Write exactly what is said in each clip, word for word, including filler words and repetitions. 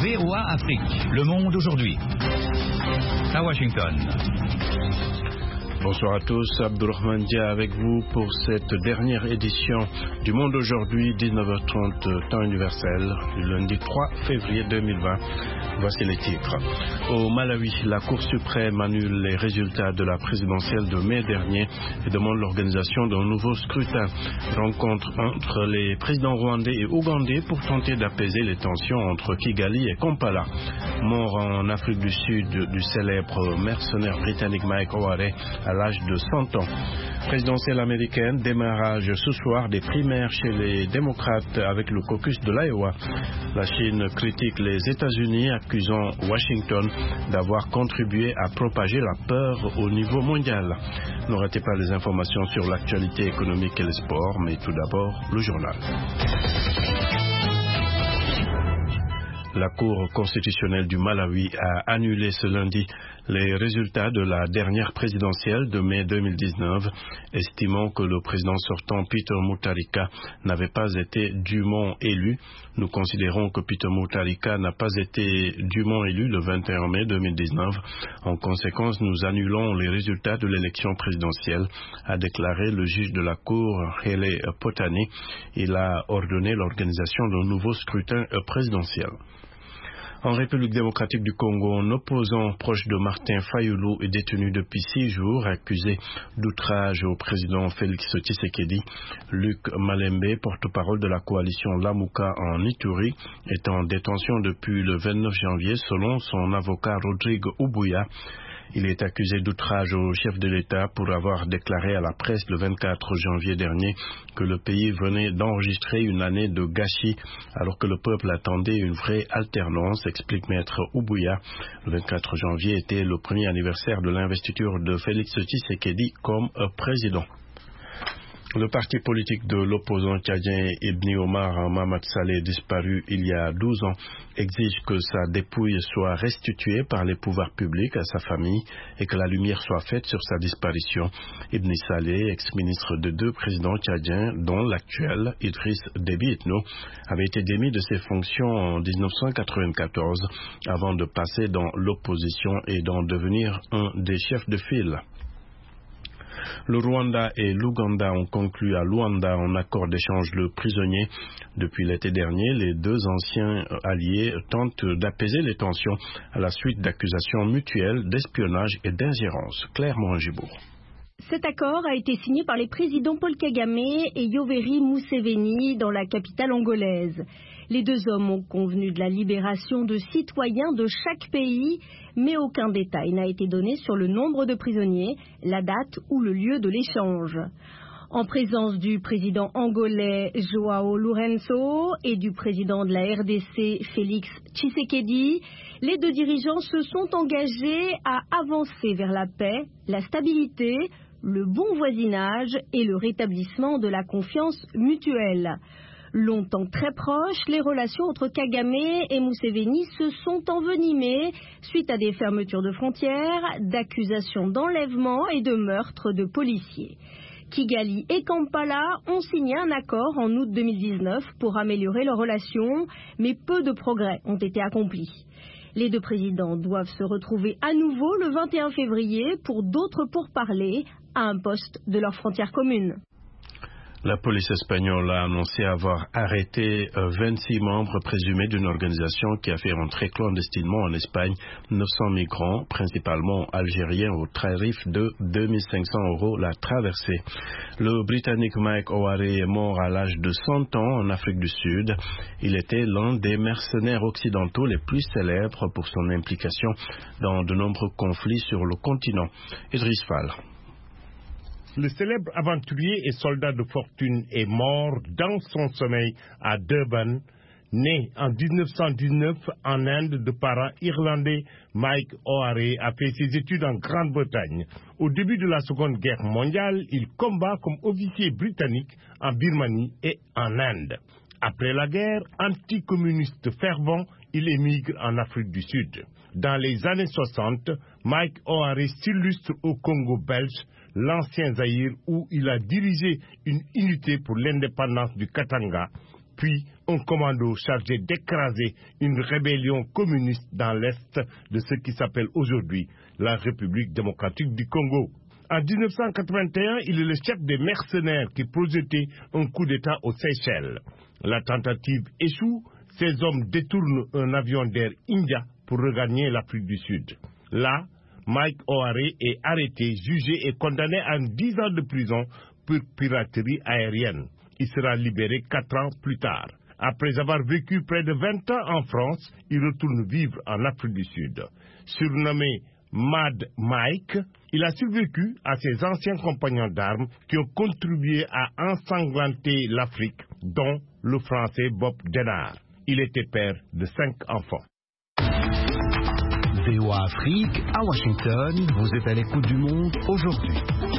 V O A Afrique, Le Monde aujourd'hui. À Washington. Bonsoir à tous, Abdourahmane Dia avec vous pour cette dernière édition du Monde aujourd'hui, dix-neuf heures trente, temps universel, le lundi trois février deux mille vingt. Voici les titres. Au Malawi, la Cour suprême annule les résultats de la présidentielle de mai dernier et demande l'organisation d'un nouveau scrutin. Rencontre entre les présidents rwandais et ougandais pour tenter d'apaiser les tensions entre Kigali et Kampala. Mort en Afrique du Sud du célèbre mercenaire britannique Mike Oare à l'âge de cent ans. Présidentielle américaine, démarrage ce soir des primaires chez les démocrates avec le caucus de l'Iowa. La Chine critique les États-Unis, accusant Washington d'avoir contribué à propager la peur au niveau mondial. Ne ratez pas les informations sur l'actualité économique et les sports, mais tout d'abord le journal. La Cour constitutionnelle du Malawi a annulé ce lundi les résultats de la dernière présidentielle de mai deux mille dix-neuf, estimant que le président sortant Peter Mutharika n'avait pas été dûment élu. Nous considérons que Peter Mutharika n'a pas été dûment élu le vingt et un mai deux mille dix-neuf. En conséquence, nous annulons les résultats de l'élection présidentielle, a déclaré le juge de la Cour, Hele Potani. Il a ordonné l'organisation d'un nouveau scrutin présidentiel. En République démocratique du Congo, un opposant proche de Martin Fayulu est détenu depuis six jours, accusé d'outrage au président Félix Tshisekedi. Luc Malembe, porte-parole de la coalition Lamuka en Ituri, est en détention depuis le vingt-neuf janvier selon son avocat Rodrigue Ubuya. Il est accusé d'outrage au chef de l'État pour avoir déclaré à la presse le vingt-quatre janvier dernier que le pays venait d'enregistrer une année de gâchis alors que le peuple attendait une vraie alternance, explique maître Ubuya. Le vingt-quatre janvier était le premier anniversaire de l'investiture de Félix Tshisekedi comme président. Le parti politique de l'opposant tchadien Ibni Omar Mahamat Saleh, disparu il y a douze ans, exige que sa dépouille soit restituée par les pouvoirs publics à sa famille et que la lumière soit faite sur sa disparition. Ibni Saleh, ex-ministre de deux présidents tchadiens, dont l'actuel, Idriss Déby Itno, avait été démis de ses fonctions en dix-neuf cent quatre-vingt-quatorze avant de passer dans l'opposition et d'en devenir un des chefs de file. Le Rwanda et l'Ouganda ont conclu à Luanda un accord d'échange de prisonniers. Depuis l'été dernier, les deux anciens alliés tentent d'apaiser les tensions à la suite d'accusations mutuelles d'espionnage et d'ingérence. Claire Morangibourg. Cet accord a été signé par les présidents Paul Kagame et Yoweri Museveni dans la capitale angolaise. Les deux hommes ont convenu de la libération de citoyens de chaque pays, mais aucun détail n'a été donné sur le nombre de prisonniers, la date ou le lieu de l'échange. En présence du président angolais João Lourenço et du président de la R D C Félix Tshisekedi, les deux dirigeants se sont engagés à avancer vers la paix, la stabilité, le bon voisinage et le rétablissement de la confiance mutuelle. Longtemps très proches, les relations entre Kagame et Museveni se sont envenimées suite à des fermetures de frontières, d'accusations d'enlèvement et de meurtres de policiers. Kigali et Kampala ont signé un accord en août deux mille dix-neuf pour améliorer leurs relations, mais peu de progrès ont été accomplis. Les deux présidents doivent se retrouver à nouveau le vingt et un février pour d'autres pourparlers à un poste de leur frontière commune. La police espagnole a annoncé avoir arrêté vingt-six membres présumés d'une organisation qui a fait rentrer clandestinement en Espagne neuf cents migrants, principalement algériens, au tarif de deux mille cinq cents euros la traversée. Le Britannique Mike Oare est mort à l'âge de cent ans en Afrique du Sud. Il était l'un des mercenaires occidentaux les plus célèbres pour son implication dans de nombreux conflits sur le continent. Idriss Fall. Le célèbre aventurier et soldat de fortune est mort dans son sommeil à Durban. Né en dix-neuf cent dix-neuf en Inde de parents irlandais, Mike Oare a fait ses études en Grande-Bretagne. Au début de la Seconde Guerre mondiale, il combat comme officier britannique en Birmanie et en Inde. Après la guerre, anticommuniste fervent, il émigre en Afrique du Sud. Dans les années soixante, Mike Oare s'illustre au Congo belge, l'ancien Zaïre, où il a dirigé une unité pour l'indépendance du Katanga, puis un commando chargé d'écraser une rébellion communiste dans l'est de ce qui s'appelle aujourd'hui la République démocratique du Congo. En mille neuf cent quatre-vingt-un, il est le chef des mercenaires qui projetait un coup d'État aux Seychelles. La tentative échoue, ces hommes détournent un avion d'Air India pour regagner l'Afrique du Sud. Là, Mike Oharé est arrêté, jugé et condamné à dix ans de prison pour piraterie aérienne. Il sera libéré quatre ans plus tard. Après avoir vécu près de vingt ans en France, il retourne vivre en Afrique du Sud. Surnommé Mad Mike, il a survécu à ses anciens compagnons d'armes qui ont contribué à ensanglanter l'Afrique, dont le Français Bob Denard. Il était père de cinq enfants. V O A Afrique, à Washington, vous êtes à l'écoute du monde aujourd'hui.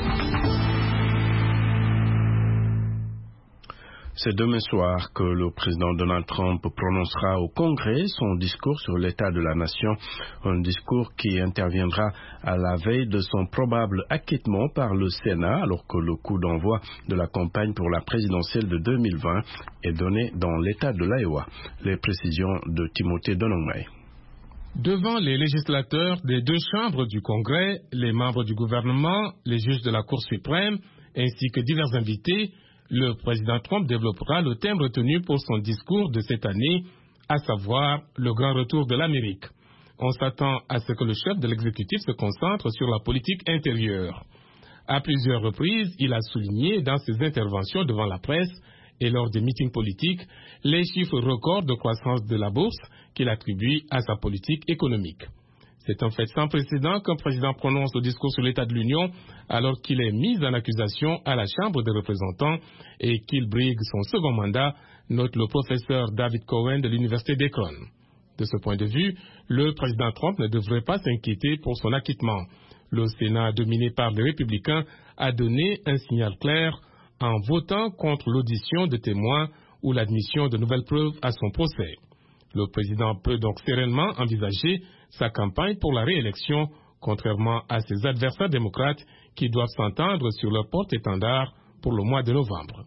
C'est demain soir que le président Donald Trump prononcera au Congrès son discours sur l'état de la nation, un discours qui interviendra à la veille de son probable acquittement par le Sénat, alors que le coup d'envoi de la campagne pour la présidentielle de deux mille vingt est donné dans l'état de l'Iowa. Les précisions de Timothée Donongmay. Devant les législateurs des deux chambres du Congrès, les membres du gouvernement, les juges de la Cour suprême, ainsi que divers invités, le président Trump développera le thème retenu pour son discours de cette année, à savoir le grand retour de l'Amérique. On s'attend à ce que le chef de l'exécutif se concentre sur la politique intérieure. À plusieurs reprises, il a souligné dans ses interventions devant la presse et lors des meetings politiques les chiffres records de croissance de la bourse qu'il attribue à sa politique économique. C'est un fait sans précédent qu'un président prononce le discours sur l'état de l'Union alors qu'il est mis en accusation à la Chambre des représentants et qu'il brigue son second mandat, note le professeur David Cohen de l'Université d'Akron. De ce point de vue, le président Trump ne devrait pas s'inquiéter pour son acquittement. Le Sénat, dominé par les républicains, a donné un signal clair en votant contre l'audition de témoins ou l'admission de nouvelles preuves à son procès. Le président peut donc sereinement envisager sa campagne pour la réélection, contrairement à ses adversaires démocrates qui doivent s'entendre sur leur porte-étendard pour le mois de novembre.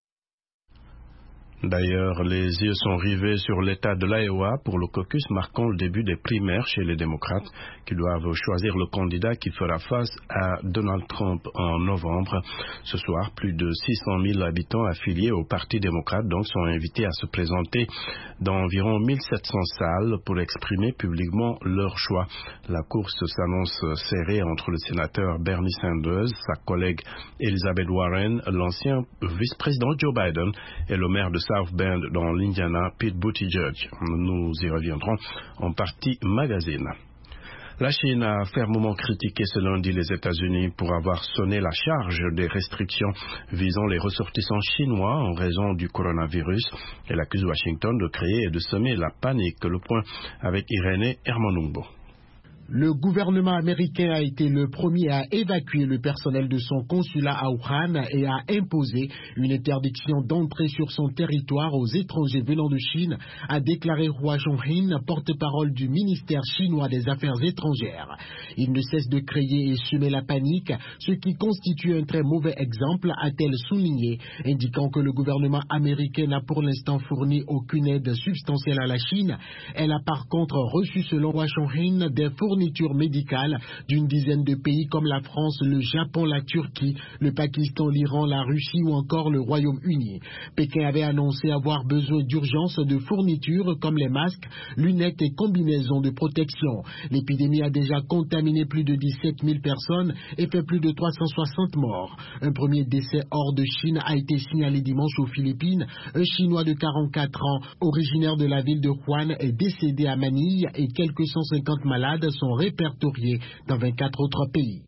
D'ailleurs, les yeux sont rivés sur l'état de l'Iowa pour le caucus marquant le début des primaires chez les démocrates qui doivent choisir le candidat qui fera face à Donald Trump en novembre. Ce soir, plus de six cent mille habitants affiliés au Parti démocrate donc sont invités à se présenter dans environ mille sept cents salles pour exprimer publiquement leur choix. La course s'annonce serrée entre le sénateur Bernie Sanders, sa collègue Elizabeth Warren, l'ancien vice-président Joe Biden et le maire de South Bend dans l'Indiana, Pete Buttigieg. Nous y reviendrons en partie magazine. La Chine a fermement critiqué ce lundi les États-Unis pour avoir sonné la charge des restrictions visant les ressortissants chinois en raison du coronavirus. Elle accuse Washington de créer et de semer la panique. Le point avec Irénée Hermanumbo. Le gouvernement américain a été le premier à évacuer le personnel de son consulat à Wuhan et a imposé une interdiction d'entrée sur son territoire aux étrangers venant de Chine, a déclaré Hua Chunying, porte-parole du ministère chinois des Affaires étrangères. Il ne cesse de créer et semer la panique, ce qui constitue un très mauvais exemple, a-t-elle souligné, indiquant que le gouvernement américain n'a pour l'instant fourni aucune aide substantielle à la Chine. Elle a par contre reçu, selon Hua Chunying, des fournitures médicales d'une dizaine de pays comme la France, le Japon, la Turquie, le Pakistan, l'Iran, la Russie ou encore le Royaume-Uni. Pékin avait annoncé avoir besoin d'urgence de fournitures comme les masques, lunettes et combinaisons de protection. L'épidémie a déjà contaminé plus de dix-sept mille personnes et fait plus de trois cent soixante morts. Un premier décès hors de Chine a été signalé dimanche aux Philippines. Un Chinois de quarante-quatre ans, originaire de la ville de Wuhan, est décédé à Manille et quelques cent cinquante malades sont répertoriés dans vingt-quatre autres pays.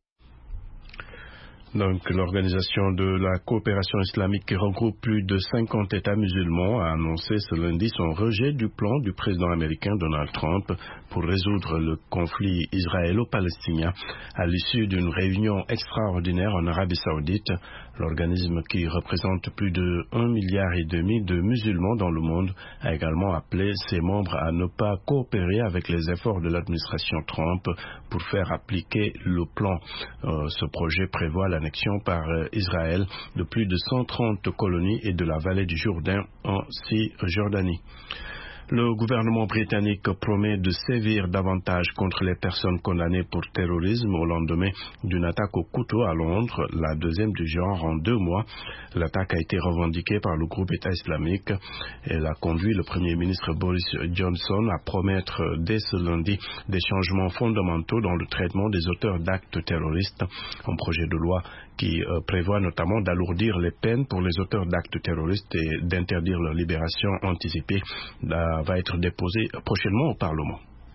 Donc, l'organisation de la coopération islamique qui regroupe plus de cinquante États musulmans a annoncé ce lundi son rejet du plan du président américain Donald Trump pour résoudre le conflit israélo-palestinien à l'issue d'une réunion extraordinaire en Arabie Saoudite. L'organisme qui représente plus de un milliard et demi de musulmans dans le monde a également appelé ses membres à ne pas coopérer avec les efforts de l'administration Trump pour faire appliquer le plan. Euh, ce projet prévoit la l'annexion par Israël de plus de cent trente colonies et de la vallée du Jourdain en Cisjordanie. Le gouvernement britannique promet de sévir davantage contre les personnes condamnées pour terrorisme au lendemain d'une attaque au couteau à Londres, la deuxième du genre en deux mois. L'attaque a été revendiquée par le groupe État islamique. Elle a conduit le Premier ministre Boris Johnson à promettre dès ce lundi des changements fondamentaux dans le traitement des auteurs d'actes terroristes. Un projet de loi qui euh, prévoit notamment d'alourdir les peines pour les auteurs d'actes terroristes et d'interdire leur libération anticipée euh, va être déposé prochainement au Parlement.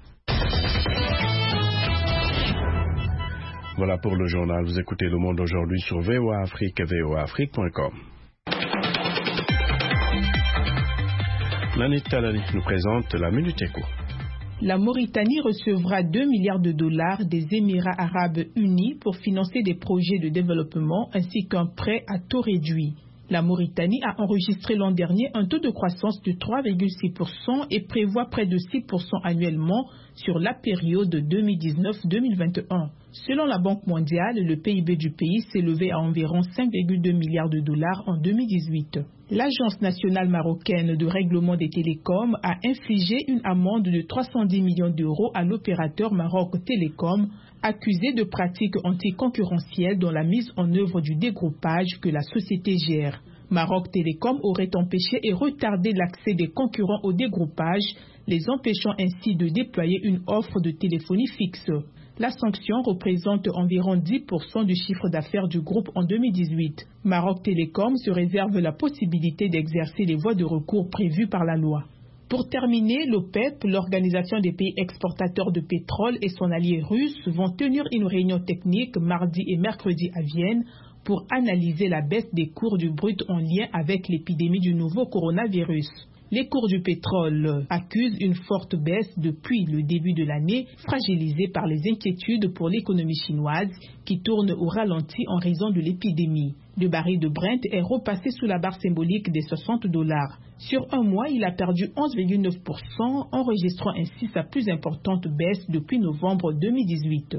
Voilà pour le journal. Vous écoutez Le Monde aujourd'hui sur V O A Afrique et V O A Afrique point com. Nanit Talani nous présente la Minute Éco. La Mauritanie recevra deux milliards de dollars des Émirats arabes unis pour financer des projets de développement ainsi qu'un prêt à taux réduit. La Mauritanie a enregistré l'an dernier un taux de croissance de trois virgule six pour cent et prévoit près de six pour cent annuellement sur la période deux mille dix-neuf à deux mille vingt et un. Selon la Banque mondiale, le P I B du pays s'est élevé à environ cinq virgule deux milliards de dollars en deux mille dix-huit. L'Agence nationale marocaine de règlement des télécoms a infligé une amende de trois cent dix millions d'euros à l'opérateur Maroc Télécom, accusé de pratiques anticoncurrentielles dans la mise en œuvre du dégroupage que la société gère. Maroc Télécom aurait empêché et retardé l'accès des concurrents au dégroupage, les empêchant ainsi de déployer une offre de téléphonie fixe. La sanction représente environ dix pour cent du chiffre d'affaires du groupe en deux mille dix-huit. Maroc Télécom se réserve la possibilité d'exercer les voies de recours prévues par la loi. Pour terminer, l'OPEP, l'Organisation des pays exportateurs de pétrole et son allié russe vont tenir une réunion technique mardi et mercredi à Vienne pour analyser la baisse des cours du brut en lien avec l'épidémie du nouveau coronavirus. Les cours du pétrole accusent une forte baisse depuis le début de l'année, fragilisée par les inquiétudes pour l'économie chinoise qui tourne au ralenti en raison de l'épidémie. Le baril de Brent est repassé sous la barre symbolique des soixante dollars. Sur un mois, il a perdu onze virgule neuf pour cent, enregistrant ainsi sa plus importante baisse depuis novembre deux mille dix-huit.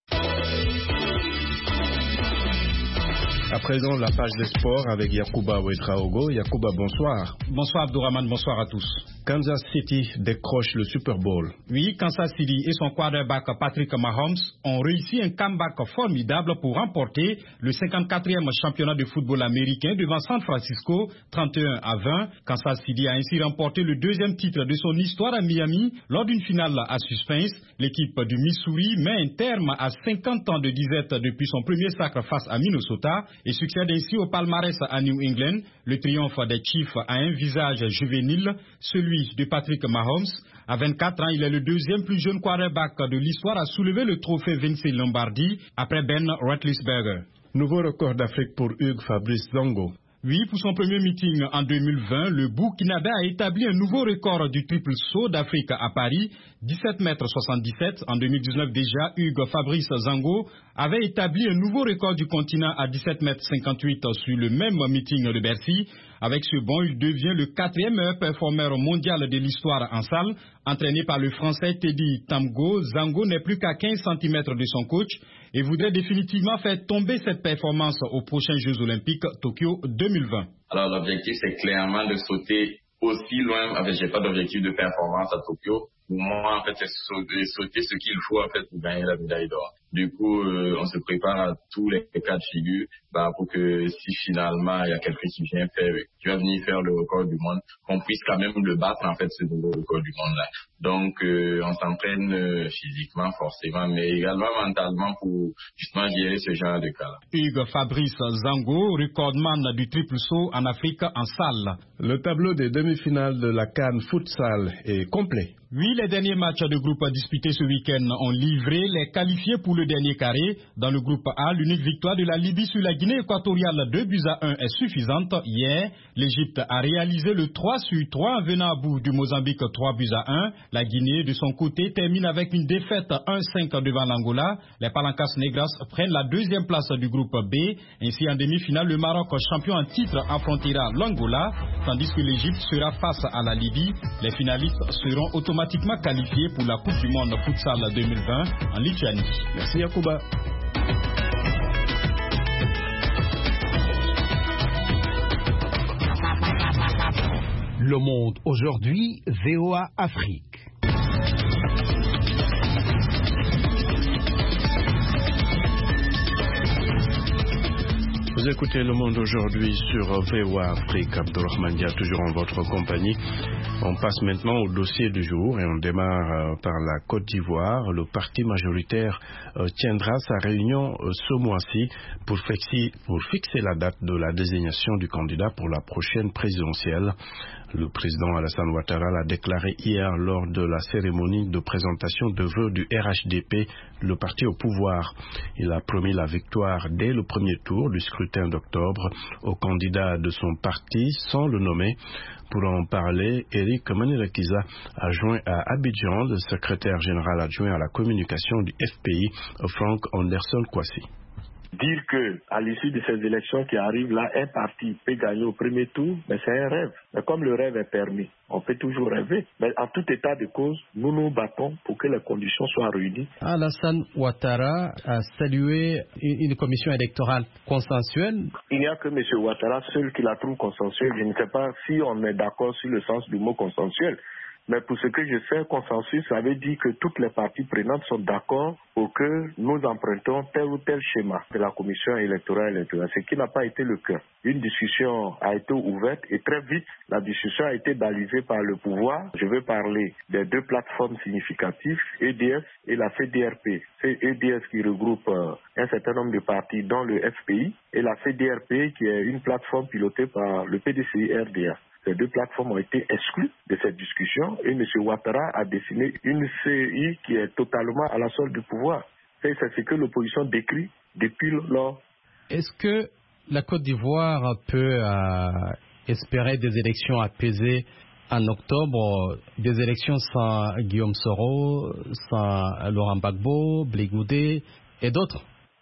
À présent, la page des sports avec Yacouba Ouedraogo. Yacouba, bonsoir. Bonsoir Abdourahmane, bonsoir à tous. Kansas City décroche le Super Bowl. Oui, Kansas City et son quarterback Patrick Mahomes ont réussi un comeback formidable pour remporter le cinquante-quatrième championnat de football américain devant San Francisco, trente et un à vingt. Kansas City a ainsi remporté le deuxième titre de son histoire à Miami lors d'une finale à suspense. L'équipe du Missouri met un terme à cinquante ans de disette depuis son premier sacre face à Minnesota et succède ainsi au palmarès à New England. Le triomphe des Chiefs a un visage juvénile, celui de Patrick Mahomes. À vingt-quatre ans, il est le deuxième plus jeune quarterback de l'histoire à soulever le trophée Vince Lombardi après Ben Roethlisberger. Nouveau record d'Afrique pour Hugues Fabrice Zango. Oui, pour son premier meeting en deux mille vingt, le Burkinabé a établi un nouveau record du triple saut d'Afrique à Paris, dix-sept mètres soixante-dix-sept. En deux mille dix-neuf déjà, Hugues Fabrice Zango avait établi un nouveau record du continent à dix-sept mètres cinquante-huit sur le même meeting de Bercy. Avec ce bond, il devient le quatrième meilleur performeur mondial de l'histoire en salle. Entraîné par le Français Teddy Tamgo, Zango n'est plus qu'à quinze centimètres de son coach et voudrait définitivement faire tomber cette performance aux prochains Jeux Olympiques Tokyo deux mille vingt. Alors l'objectif, c'est clairement de sauter aussi loin. En fait, j'ai pas d'objectif de performance à Tokyo. Pour moi, en fait, c'est sauter, sauter ce qu'il faut en fait pour gagner la médaille d'or. Du coup, euh, on se prépare à tous les cas de figure bah, pour que si finalement il y a quelqu'un qui vient faire, qui va venir faire le record du monde, qu'on puisse quand même le battre en fait ce nouveau record du monde là. Donc, euh, on s'entraîne euh, physiquement forcément, mais également mentalement pour justement gérer ce genre de cas-là. Hugues Fabrice Zango, recordman du triple saut en Afrique en salle. Le tableau des demi-finales de la CAN Futsal est complet. Oui, les derniers matchs de groupe disputés ce week-end ont livré les qualifiés pour le dernier carré. Dans le groupe A, l'unique victoire de la Libye sur la Guinée équatoriale deux buts à un est suffisante. Hier, l'Égypte a réalisé le trois sur trois en venant à bout du Mozambique trois buts à un. La Guinée, de son côté, termine avec une défaite un cinq devant l'Angola. Les Palancas Negras prennent la deuxième place du groupe B. Ainsi, en demi-finale, le Maroc, champion en titre, affrontera l'Angola, tandis que l'Égypte sera face à la Libye. Les finalistes seront automatiquement automatiquement qualifié pour la Coupe du Monde Futsal deux mille vingt en Lituanie. Merci Yacouba. Le Monde aujourd'hui, V O A Afrique. Vous écoutez Le Monde aujourd'hui sur V O A Afrique. Abdelrahman Dia, toujours en votre compagnie. On passe maintenant au dossier du jour et on démarre euh, par la Côte d'Ivoire. Le parti majoritaire euh, tiendra sa réunion euh, ce mois-ci pour fixer, pour fixer la date de la désignation du candidat pour la prochaine présidentielle. Le président Alassane Ouattara l'a déclaré hier lors de la cérémonie de présentation de vœux du R H D P, le parti au pouvoir. Il a promis la victoire dès le premier tour du scrutin d'octobre au candidat de son parti sans le nommer. Pour en parler, Eric Manirekiza a joint à Abidjan le secrétaire général adjoint à la communication du F P I, Frank Anderson Kwasi. Dire que à l'issue de ces élections qui arrivent là, un parti peut gagner au premier tour, mais c'est un rêve. Mais comme le rêve est permis, on peut toujours rêver. Mais en tout état de cause, nous nous battons pour que les conditions soient réunies. Alassane Ouattara a salué une commission électorale consensuelle. Il n'y a que M. Ouattara seul qui la trouve consensuelle. Je ne sais pas si on est d'accord sur le sens du mot consensuel. Mais pour ce que je sais, consensus, ça veut dire que toutes les parties prenantes sont d'accord pour que nous empruntons tel ou tel schéma de la commission électorale électorale, ce qui n'a pas été le cas. Une discussion a été ouverte et très vite, la discussion a été balisée par le pouvoir. Je veux parler des deux plateformes significatives, E D S et la C D R P. C'est E D S qui regroupe euh, un certain nombre de partis, dont le F P I, et la C D R P qui est une plateforme pilotée par le P D C I R D A. Ces deux plateformes ont été exclues de cette discussion et M. Ouattara a dessiné une C I qui est totalement à la solde du pouvoir. C'est ce que l'opposition décrit depuis lors. Est-ce que la Côte d'Ivoire peut euh, espérer des élections apaisées en octobre, des élections sans Guillaume Soro, sans Laurent Gbagbo, Blé Goudé et d'autres?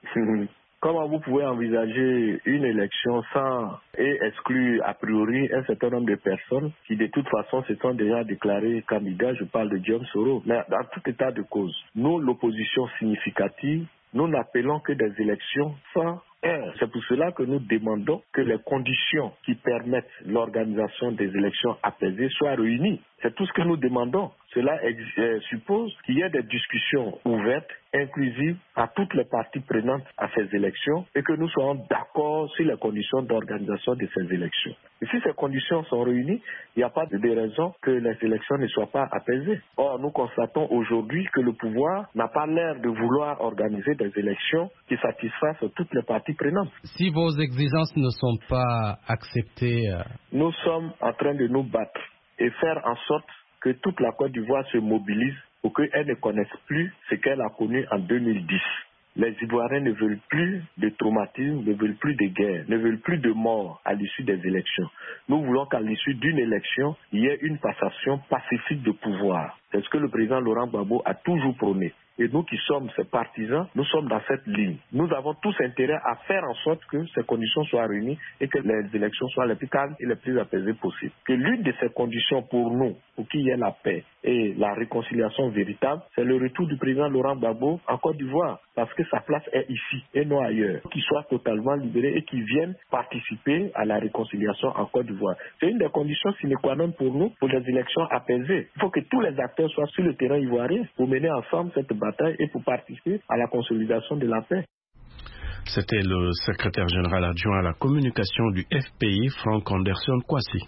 Comment vous pouvez envisager une élection sans et exclure a priori un certain nombre de personnes qui de toute façon se sont déjà déclarées candidats? Je parle de Guillaume Soro. Mais dans tout état de cause, nous, l'opposition significative, nous n'appelons que des élections sans heure. C'est pour cela que nous demandons que les conditions qui permettent l'organisation des élections apaisées soient réunies. C'est tout ce que nous demandons. Cela euh, suppose qu'il y ait des discussions ouvertes, inclusives à toutes les parties prenantes à ces élections et que nous soyons d'accord sur les conditions d'organisation de ces élections. Et si ces conditions sont réunies, il n'y a pas de raison que les élections ne soient pas apaisées. Or, nous constatons aujourd'hui que le pouvoir n'a pas l'air de vouloir organiser des élections qui satisfassent toutes les parties prenantes. Si vos exigences ne sont pas acceptées... Euh... Nous sommes en train de nous battre et faire en sorte que toute la Côte d'Ivoire se mobilise pour qu'elle ne connaisse plus ce qu'elle a connu en deux mille dix. Les Ivoiriens ne veulent plus de traumatisme, ne veulent plus de guerre, ne veulent plus de mort à l'issue des élections. Nous voulons qu'à l'issue d'une élection, il y ait une passation pacifique de pouvoir. C'est ce que le président Laurent Gbagbo a toujours prôné. Et nous qui sommes ses partisans, nous sommes dans cette ligne. Nous avons tous intérêt à faire en sorte que ces conditions soient réunies et que les élections soient les plus calmes et les plus apaisées possibles. Que l'une de ces conditions pour nous, pour qu'il y ait la paix et la réconciliation véritable, c'est le retour du président Laurent Gbagbo en Côte d'Ivoire, parce que sa place est ici et non ailleurs. Qu'il soit totalement libéré et qu'il vienne participer à la réconciliation en Côte d'Ivoire. C'est une des conditions sine qua non pour nous, pour les élections apaisées. Il faut que tous les acteurs soient sur le terrain ivoirien pour mener ensemble cette bataille et pour participer à la consolidation de la paix. C'était le secrétaire général adjoint à la communication du F P I, Frank Anderson Kwasi.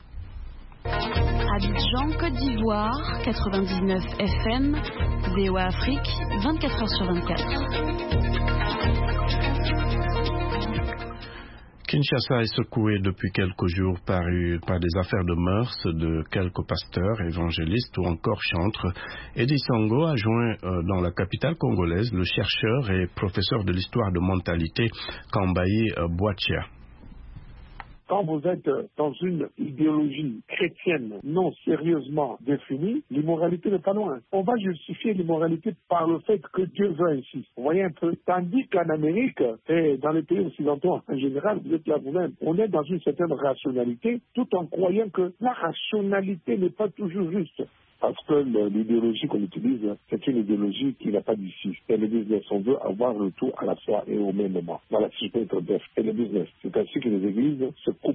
Abidjan, Côte d'Ivoire, quatre-vingt-dix-neuf F M, V O A Afrique, vingt-quatre heures sur vingt-quatre. Kinshasa est secouée depuis quelques jours par, par des affaires de mœurs de quelques pasteurs, évangélistes ou encore chantres. Eddie Sango a joint euh, dans la capitale congolaise le chercheur et professeur de l'histoire de mentalité Kambayi euh, Boachia. Quand vous êtes dans une idéologie chrétienne non sérieusement définie, l'immoralité n'est pas loin. On va justifier l'immoralité par le fait que Dieu veut ainsi. Vous voyez un peu. Tandis qu'en Amérique et dans les pays occidentaux en général, vous êtes là vous-même, on est dans une certaine rationalité tout en croyant que la rationalité n'est pas toujours juste. Parce que l'idéologie qu'on utilise, c'est une idéologie qui n'a pas d'issue. C'est le business. On veut avoir le tout à la fois et au même moment. Voilà, si je peux être bref. C'est le business. C'est ainsi que les églises se coupent, se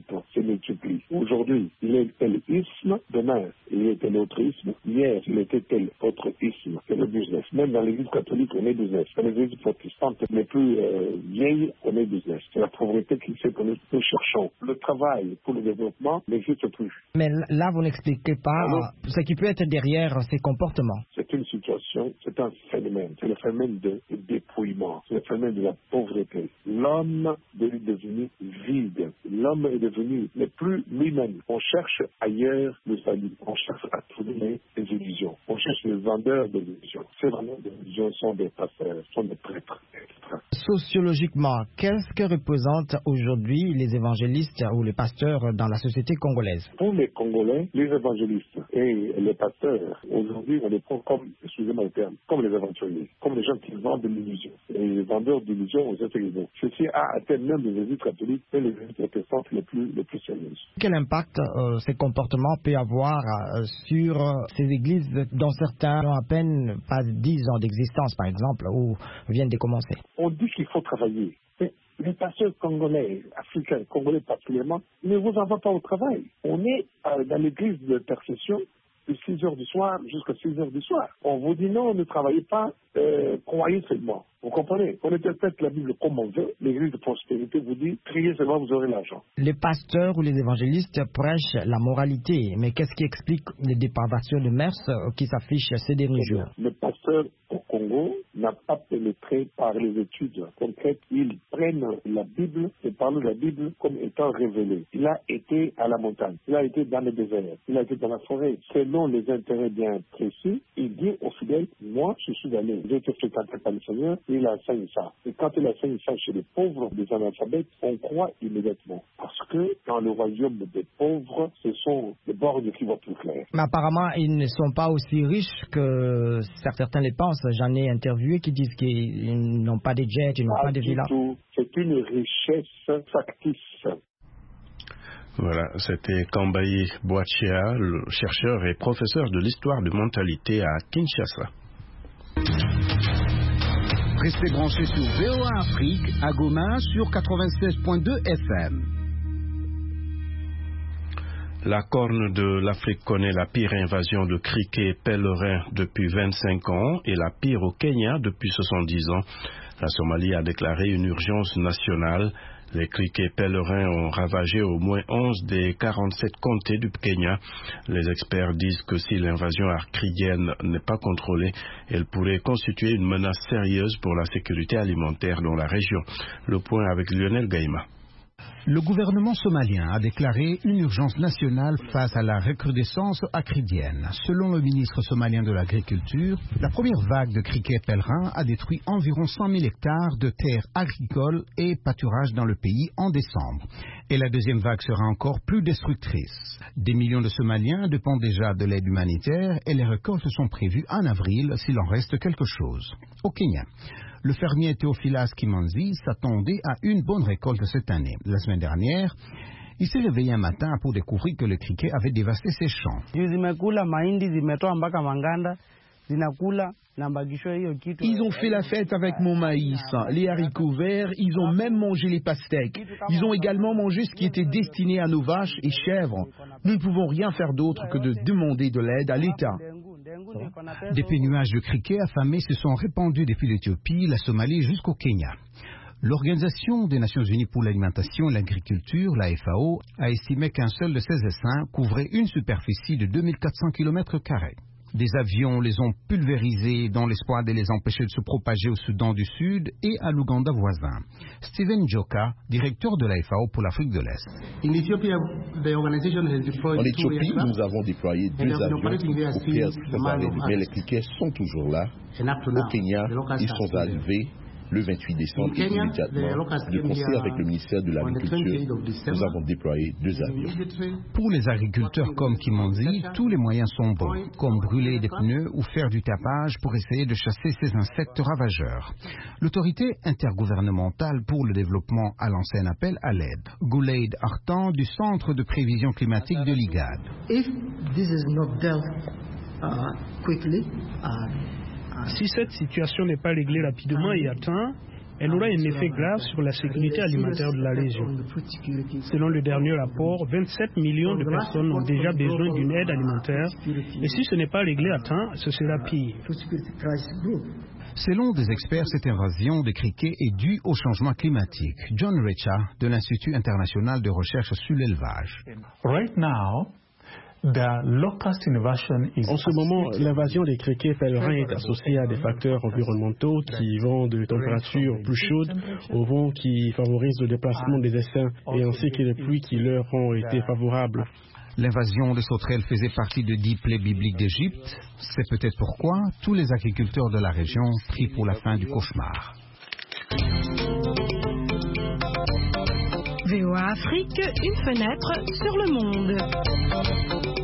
en Éthiopie. Aujourd'hui, il est tel isthme, demain, il est tel autre isthme, hier, il était tel autre isthme. C'est le business. Même dans l'église catholique, on est business. Dans l'église protestante, les plus euh, vieilles, on est business. C'est la pauvreté qui fait que nous, nous cherchons. Le travail pour le développement n'existe plus. Mais là, vous n'expliquez pas Alors, ce qui peut être derrière ces comportements. C'est une situation, c'est un phénomène. C'est le phénomène de, de dépouillement. C'est le phénomène de la pauvreté. L'homme est devenu vide. L'homme est devenu n'est plus lui-même. On cherche ailleurs le salut. On cherche à trouver des illusions. On cherche les vendeurs de illusions. C'est vraiment des illusions, sont des pasteurs, sont des prêtres, et cetera. Sociologiquement, qu'est-ce que représentent aujourd'hui les évangélistes ou les pasteurs dans la société congolaise? Pour les Congolais, les évangélistes et les pasteurs, aujourd'hui, on les prend comme, excusez-moi le terme, comme les aventuriers, comme les gens qui vendent de l'illusion. Les vendeurs d'illusions aux intelligents. Ceci a atteint même les églises catholiques et les églises protestantes les plus, les plus sérieuses. Quel impact euh, ces comportements peuvent avoir euh, sur euh, ces églises dont certains ont à peine pas dix ans d'existence, par exemple, ou viennent de commencer? On dit qu'il faut travailler. Mais les pasteurs congolais, africains, congolais particulièrement, ne vous en va pas au travail. On est euh, dans l'église de percession de six heures du soir jusqu'à six heures du soir. On vous dit non, ne travaillez pas, euh, croyez seulement. Vous comprenez? On interprète la Bible comme on veut. L'église de prospérité vous dit, priez seulement, vous aurez l'argent. Les pasteurs ou les évangélistes prêchent la moralité, mais qu'est-ce qui explique les dépravations de mœurs qui s'affichent ces derniers jours? Le pasteur au Congo n'a pas pénétré par les études concrètes. Ils prennent la Bible et parlent de la Bible comme étant révélée. Il a été à la montagne, il a été dans le désert, il a été dans la forêt. Selon les intérêts bien précis, il dit aux fidèles, moi je suis allé, j'ai été fréquenté par le Seigneur, il enseigne ça. Et quand il enseigne ça chez les pauvres, des analphabètes, on croit immédiatement. Parce que dans le royaume des pauvres, ce sont les bornes qui voient plus clair. Mais apparemment, ils ne sont pas aussi riches que certains les pensent. J'en ai interviewé qui disent qu'ils n'ont pas de jets, ils n'ont pas, pas de villas. C'est une richesse factice. Voilà, c'était Kambayi Boachia, le chercheur et professeur de l'histoire de mentalité à Kinshasa. Restez branchés sur V O A Afrique à Goma sur quatre-vingt-seize point deux F M. La Corne de l'Afrique connaît la pire invasion de criquets pèlerins depuis vingt-cinq ans et la pire au Kenya depuis soixante-dix ans. La Somalie a déclaré une urgence nationale. Les criquets pèlerins ont ravagé au moins onze des quarante-sept comtés du Kenya. Les experts disent que si l'invasion acridienne n'est pas contrôlée, elle pourrait constituer une menace sérieuse pour la sécurité alimentaire dans la région. Le point avec Lionel Gaïma. Le gouvernement somalien a déclaré une urgence nationale face à la recrudescence acridienne. Selon le ministre somalien de l'Agriculture, la première vague de criquets pèlerins a détruit environ cent mille hectares de terres agricoles et pâturages dans le pays en décembre. Et la deuxième vague sera encore plus destructrice. Des millions de Somaliens dépendent déjà de l'aide humanitaire et les récoltes sont prévues en avril s'il en reste quelque chose. Au Kenya, le fermier Theophilas Kimanzi s'attendait à une bonne récolte cette année. La semaine dernière, il s'est réveillé un matin pour découvrir que le criquet avait dévasté ses champs. Ils ont fait la fête avec mon maïs, les haricots verts, ils ont même mangé les pastèques. Ils ont également mangé ce qui était destiné à nos vaches et chèvres. Nous ne pouvons rien faire d'autre que de demander de l'aide à l'État. Des nuages de criquets affamés se sont répandus depuis l'Éthiopie, la Somalie jusqu'au Kenya. L'Organisation des Nations Unies pour l'Alimentation et l'Agriculture, la F A O, a estimé qu'un seul de ces essaims couvrait une superficie de deux mille quatre cents kilomètres carrés. Des avions les ont pulvérisés dans l'espoir de les empêcher de se propager au Soudan du Sud et à l'Ouganda voisin. Steven Joka, directeur de la F A O pour l'Afrique de l'Est. En Éthiopie, nous avons déployé deux avions pour faire préparer, mais les criquets sont toujours là. Au Kenya, ils sont arrivés le vingt-huit décembre, et immédiatement, de concert avec le ministère de l'Agriculture, nous avons déployé deux avions. Pour les agriculteurs comme Kimanzi, tous les moyens sont bons, comme brûler des pneus ou faire du tapage pour essayer de chasser ces insectes ravageurs. L'autorité intergouvernementale pour le développement a lancé un appel à l'aide. Gouleid Artan du Centre de prévision climatique de l'I G A D. If this is not dealt uh, quickly, uh, Si cette situation n'est pas réglée rapidement et à temps, elle aura un effet grave sur la sécurité alimentaire de la région. Selon le dernier rapport, vingt-sept millions de personnes ont déjà besoin d'une aide alimentaire et si ce n'est pas réglé à temps, ce sera pire. Selon des experts, cette invasion des criquets est due au changement climatique. John Recha, de l'Institut international de recherche sur l'élevage. Right now, the locust invasion is en ce moment, l'invasion des criquets pèlerins est associée à des facteurs environnementaux qui vont de températures plus chaudes au vent qui favorise le déplacement des essaims et ainsi que les pluies qui leur ont été favorables. L'invasion des sauterelles faisait partie de dix plaies bibliques d'Égypte. C'est peut-être pourquoi tous les agriculteurs de la région prient pour la fin du cauchemar. V O A Afrique, une fenêtre sur le monde.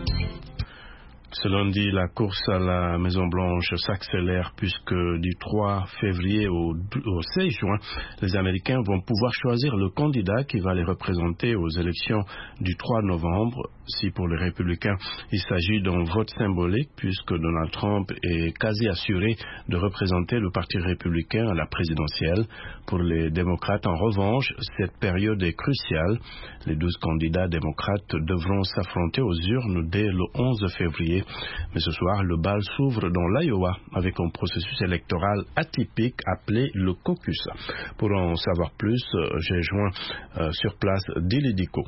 Ce lundi, la course à la Maison-Blanche s'accélère puisque du trois février au, au seize juin, les Américains vont pouvoir choisir le candidat qui va les représenter aux élections du trois novembre. Si pour les républicains, il s'agit d'un vote symbolique puisque Donald Trump est quasi assuré de représenter le parti républicain à la présidentielle. Pour les démocrates, en revanche, cette période est cruciale. Les douze candidats démocrates devront s'affronter aux urnes dès le onze février. Mais ce soir, le bal s'ouvre dans l'Iowa avec un processus électoral atypique appelé le caucus. Pour en savoir plus, j'ai joint euh, sur place Dili Diko.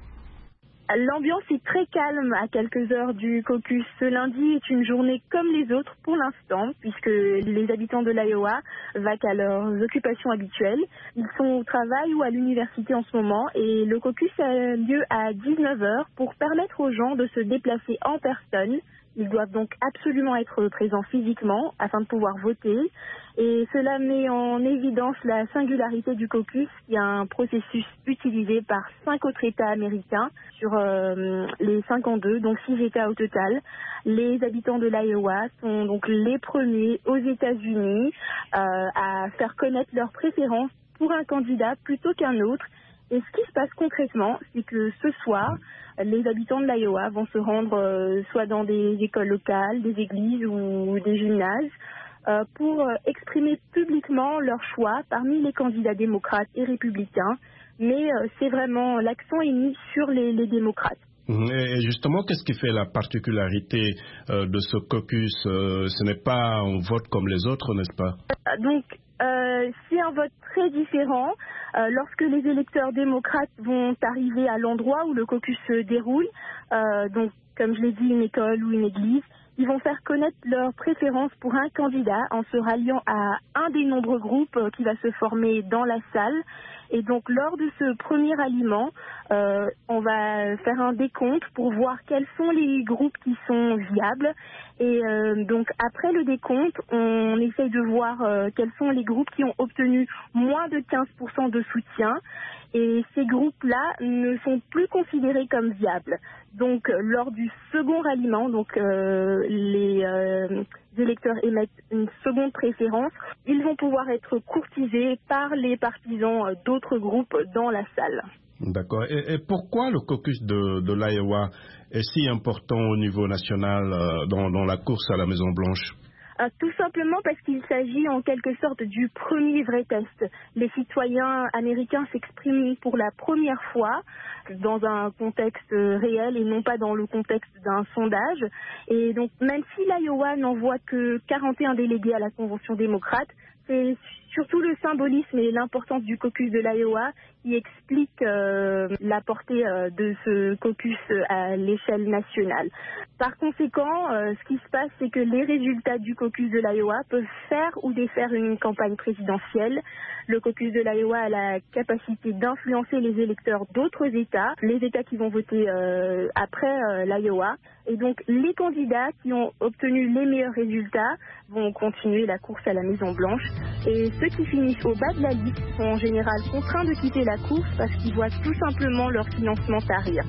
L'ambiance est très calme à quelques heures du caucus. Ce lundi est une journée comme les autres pour l'instant, puisque les habitants de l'Iowa vaquent à leurs occupations habituelles. Ils sont au travail ou à l'université en ce moment et le caucus a lieu à dix-neuf heures pour permettre aux gens de se déplacer en personne. Ils doivent donc absolument être présents physiquement afin de pouvoir voter. Et cela met en évidence la singularité du caucus, qui est un processus utilisé par cinq autres États américains sur euh, les cinquante-deux, donc six États au total. Les habitants de l'Iowa sont donc les premiers aux États-Unis euh, à faire connaître leurs préférences pour un candidat plutôt qu'un autre. Et ce qui se passe concrètement, c'est que ce soir, les habitants de l'Iowa vont se rendre euh, soit dans des écoles locales, des églises ou des gymnases euh, pour euh, exprimer publiquement leur choix parmi les candidats démocrates et républicains. Mais euh, c'est vraiment, l'accent est mis sur les, les démocrates. Et justement, qu'est-ce qui fait la particularité euh, de ce caucus? euh, Ce n'est pas un vote comme les autres, n'est-ce pas? Donc, euh, c'est un vote très différent. Euh, lorsque les électeurs démocrates vont arriver à l'endroit où le caucus se déroule, euh, donc comme je l'ai dit, une école ou une église, ils vont faire connaître leurs préférences pour un candidat en se ralliant à un des nombreux groupes euh, qui va se former dans la salle. Et donc, lors de ce premier ralliement, euh, on va faire un décompte pour voir quels sont les groupes qui sont viables. Et euh, donc, après le décompte, on essaye de voir euh, quels sont les groupes qui ont obtenu moins de quinze pour cent de soutien. Et ces groupes-là ne sont plus considérés comme viables. Donc, lors du second ralliement, donc euh, les euh, électeurs émettent une seconde préférence. Ils vont pouvoir être courtisés par les partisans d'autres groupes dans la salle. D'accord. Et, et pourquoi le caucus de, de l'Iowa est si important au niveau national euh, dans, dans la course à la Maison-Blanche? Euh, tout simplement parce qu'il s'agit en quelque sorte du premier vrai test. Les citoyens américains s'expriment pour la première fois dans un contexte réel et non pas dans le contexte d'un sondage. Et donc même si l'Iowa n'envoie que quarante et un délégués à la Convention démocrate, c'est surtout le symbolisme et l'importance du caucus de l'Iowa qui explique euh, la portée euh, de ce caucus à l'échelle nationale. Par conséquent, euh, ce qui se passe, c'est que les résultats du caucus de l'Iowa peuvent faire ou défaire une campagne présidentielle. Le caucus de l'Iowa a la capacité d'influencer les électeurs d'autres États, les États qui vont voter euh, après euh, l'Iowa. Et donc, les candidats qui ont obtenu les meilleurs résultats vont continuer la course à la Maison-Blanche. Et ceux qui finissent au bas de la liste sont en général contraints de quitter la course parce qu'ils voient tout simplement leur financement tarir.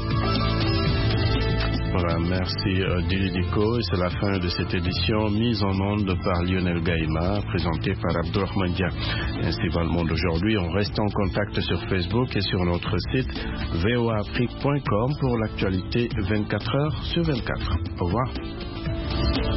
Voilà, merci euh, Dili Diko. Et c'est la fin de cette édition mise en onde par Lionel Gaïma, présentée par Abdourahmane Dia. Ainsi va le monde aujourd'hui. On reste en contact sur Facebook et sur notre site v o a afrique point com pour l'actualité vingt-quatre heures sur vingt-quatre. Au revoir.